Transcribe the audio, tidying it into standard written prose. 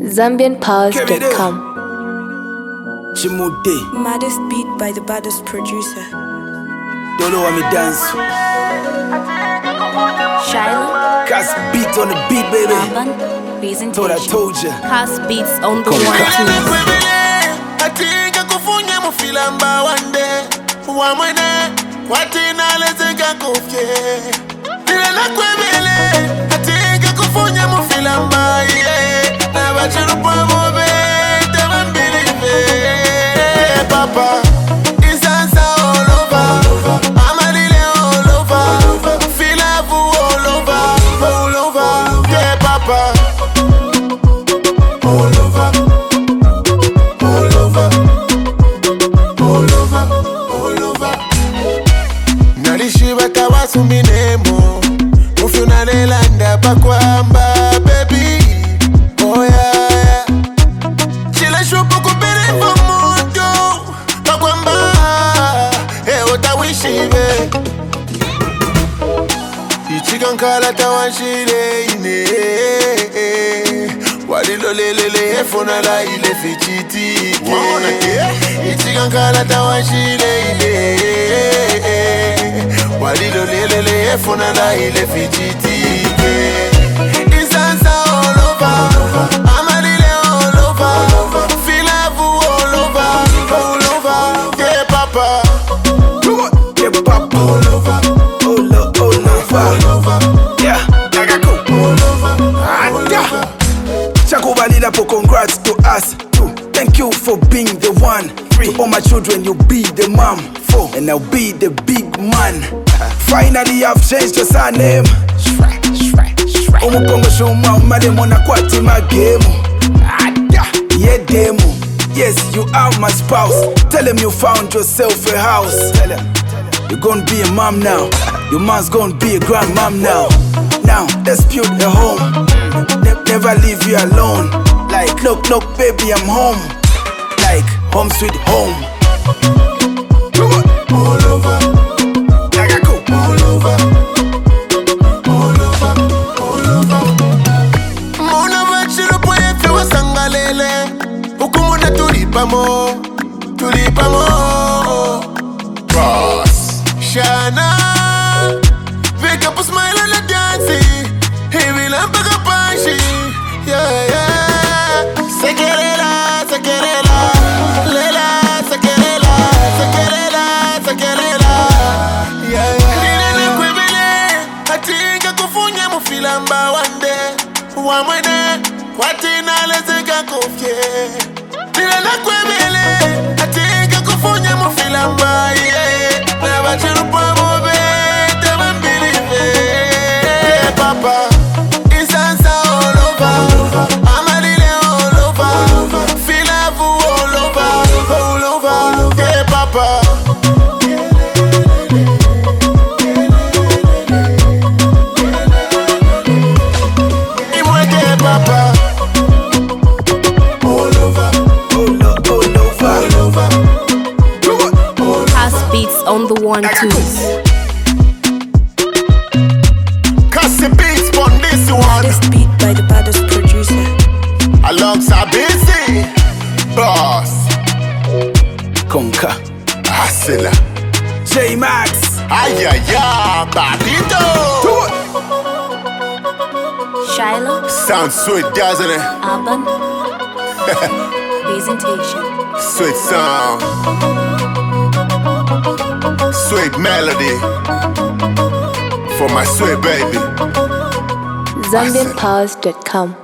ZambianPowers.com. Chimude, Maddest beat by the baddest producer. don't know how me dance. Shiloh, Cast beat on the beat, baby. Urban, Thought I presentation. told ya. Cast beats on the Come one on. too. Atinga kufunya mufilamba wande wamwene watina lezeka kufye nila kwebele atinga kufunya mufilamba ye na bachiru kwa mobe tebambilive papa insansa all over amalile all over filavu all over yeah papa all over Nalishiba kawasu minemo Mufuna lelanda pakwamba baby Oh yeah Chile shupu kupere moto Pakwamba otawishibe Ichikankala tawashile ine Walilo lelele efona la ile fichitike Ichikankala tawashile ine Walilo lelele efona la ile fichitike Insansa all over Amalile all over Filavu all over Yeah papa Yeah, papa. All over All over. Yeah, Nagako. Chakubalila po, congrats to us. Thank you for being the one. To all my children, you'll be the mom. And I'll be the big man. Finally, I've changed your surname. Umupongo shoma umale mona kwati magemu. Yeah, demo. Yes, you are my spouse. Tell him you found yourself a house. Tell him you're gonna be a mom now. Your mom's gonna be a grandmom now. Now, let's build a home. Never leave you alone. Like, look, baby, I'm home. Like, home sweet home. All over Nagako. All over Mona machiru poye fiwa sangalele Hukumuna tulipamo Boss Shana Wake up a smile and a dancing He will mpaka panshi Yeah Sekerela Lela Sekerela Yeah Nilele kwebele Atinga kufunya mufilamba wande Wamwene Watina lezeka kufye Nilele kwebele Atinga kufunya mufilamba yeah Na bachiru pa mobe Tebambilive Yeah papa Insansa all over Amalile all over Filavu all over Yeah papa Imweke papa All over Cast beats on the one too. Cassie beats on this one Maddest beat by the baddest producer. Alongside Busy Boss Conca. Hustler J Max. Ayaya Babito Shiloh, Sounds sweet, doesn't it? Urban, presentation. Sweet sound Sweet melody For my sweet baby ZambianPowers.com.